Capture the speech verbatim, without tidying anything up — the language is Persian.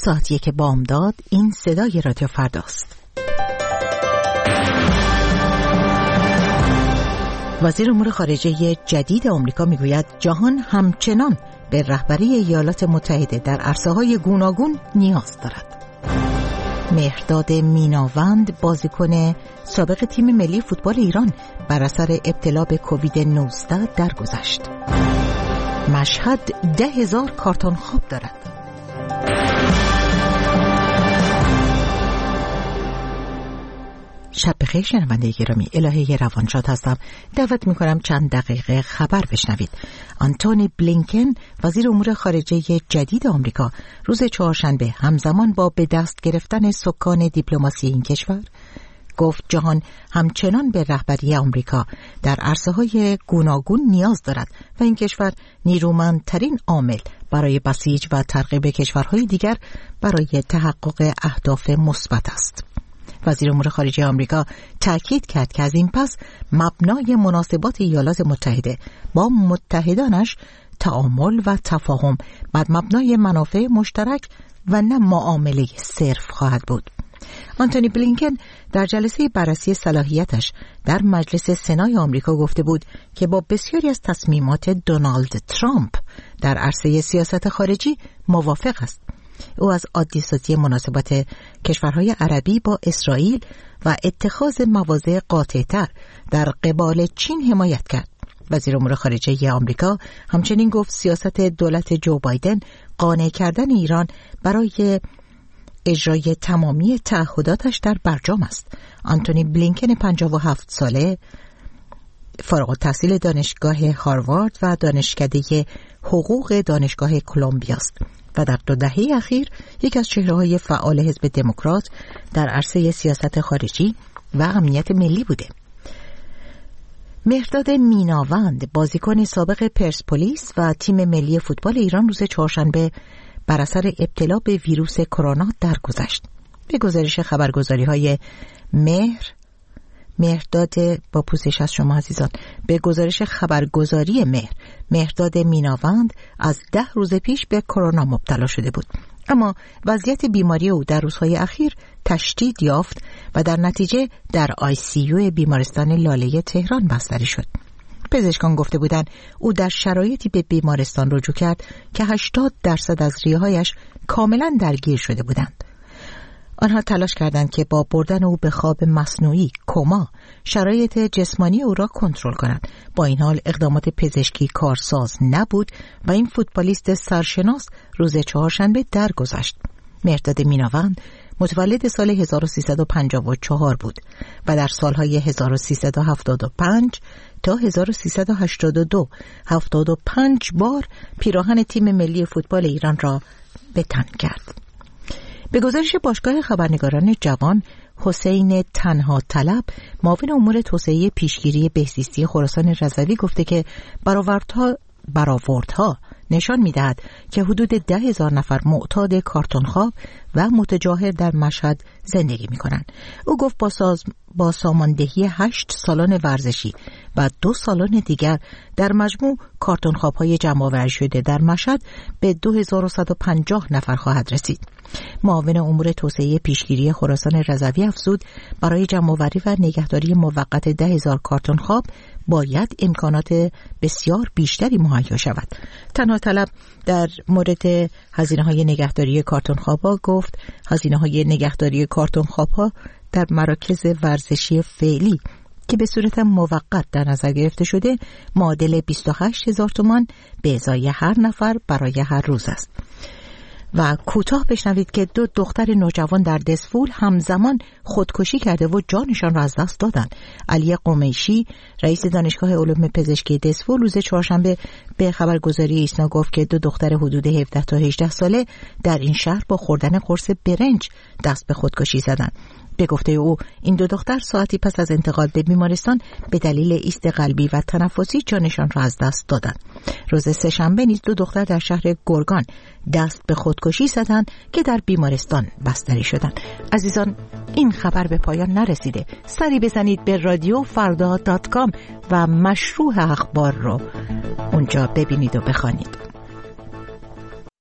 ساعت یک بامداد. این صدای رادیو فرداست. وزیر امور خارجه جدید آمریکا میگوید جهان همچنان به رهبری ایالات متحده در عرصه‌های گوناگون نیاز دارد. مهرداد میناوند بازیکن سابق تیم ملی فوتبال ایران بر اثر ابتلا به کووید نوزده درگذشت. مشهد ده هزار کارتون خواب دارد. شب بخیر شنونده گرامی، الهه روانشاد هستم. دعوت میکنم چند دقیقه خبر بشنوید. آنتونی بلینکن وزیر امور خارجه جدید آمریکا روز چهارشنبه همزمان با به دست گرفتن سکان دیپلماسی این کشور گفت جهان همچنان به رهبری آمریکا در عرصه‌های گوناگون نیاز دارد و این کشور نیرومندترین عامل برای بسیج و ترغیب کشورهای دیگر برای تحقق اهداف مثبت است. وزیر امور خارجه آمریکا تاکید کرد که از این پس مبنای مناسبات ایالات متحده با متحدانش تعامل و تفاهم بر مبنای منافع مشترک و نه معامله صرف خواهد بود. آنتونی بلینکن در جلسه بررسی صلاحیتش در مجلس سنای آمریکا گفته بود که با بسیاری از تصمیمات دونالد ترامپ در عرصه سیاست خارجی موافق است. او از عادی‌سازی مناسبات کشورهای عربی با اسرائیل و اتخاذ مواضع قاطع‌تر در قبال چین حمایت کرد. وزیر امور خارجه آمریکا همچنین گفت سیاست دولت جو بایدن قانع کردن ایران برای اجرای تمامی تعهداتش در برجام است. آنتونی بلینکن پنجاه و هفت ساله فارغ التحصیل دانشگاه هاروارد و دانشکده حقوق دانشگاه کلمبیا است و در دو دهه اخیر یک از چهره‌های فعال حزب دموکرات در عرصه سیاست خارجی و امنیت ملی بوده. مهرداد میناوند بازیکن سابق پرسپولیس و تیم ملی فوتبال ایران روز چهارشنبه بر اثر ابتلا به ویروس کرونا درگذشت. به گزارش خبرگزاری‌های مهر مهرداد با پوزش از شما عزیزان به گزارش خبرگزاری مهر مهرداد میناوند از ده روز پیش به کرونا مبتلا شده بود، اما وضعیت بیماری او در روزهای اخیر تشدید یافت و در نتیجه در آی سی یو بیمارستان لاله تهران بستری شد. پزشکان گفته بودند او در شرایطی به بیمارستان رجوع کرد که هشتاد درصد از ریه‌هایش کاملا درگیر شده بودند. آنها تلاش کردند که با بردن او به خواب مصنوعی کما شرایط جسمانی او را کنترل کنند. با این حال اقدامات پزشکی کارساز نبود و این فوتبالیست سرشناس روز چهارشنبه درگذشت. مهرداد میناوند متولد سال هزار و سیصد و پنجاه و چهار بود و در سالهای هزار و سیصد و هفتاد و پنج تا هزار و سیصد و هشتاد و دو هفتاد و پنج بار پیراهن تیم ملی فوتبال ایران را به تن کرد. به گزارش باشگاه خبرنگاران جوان، حسین تنها طلب معاون امور توسعه پیشگیری بهزیستی خراسان رضوی گفته که برآوردها برآوردها نشان می‌دهد که حدود ده هزار نفر معتاد کارتون خواب و متجاهر در مشهد زندگی می‌کنند. او گفت با ساز با ساماندهی هشت سالن ورزشی و دو سالن دیگر در مجموع کارتون خواب‌های جمع‌آوری شده در مشهد به دو هزار و صد و پنجاه نفر خواهد رسید. معاون امور توسعه پیشگیری خراسان رضوی افزود برای جمع‌آوری و نگهداری موقت ده هزار کارتون خواب باید امکانات بسیار بیشتری مهیا شود. تنها طلب در مورد هزینه‌های نگهداری کارتون خواب‌ها گفت هزینه‌های نگهداری کارتون خواب‌ها در مراکز ورزشی فعلی که به صورت موقت در نظر گرفته شده معادل بیست و هشت هزار تومان به ازای هر نفر برای هر روز است. و کوتاه بشنوید که دو دختر نوجوان در دسفول همزمان خودکشی کرده و جانشان را از دست دادند. علی قمیشی رئیس دانشگاه علوم پزشکی دسفول روز چهارشنبه به خبرگزاری ایسنا گفت که دو دختر حدود هفده تا هجده ساله در این شهر با خوردن قرص برنج دست به خودکشی زدند. به گفته او این دو دختر ساعتی پس از انتقال به بیمارستان به دلیل ایست قلبی و تنفسی جانشان را از دست دادند. روز سه‌شنبه نیز دو دختر در شهر گرگان دست به خودکشی زدند که در بیمارستان بستری شدند. عزیزان، این خبر به پایان نرسیده. سری بزنید به رادیو فردا دات کام و مشروع اخبار رو اونجا ببینید و بخوانید.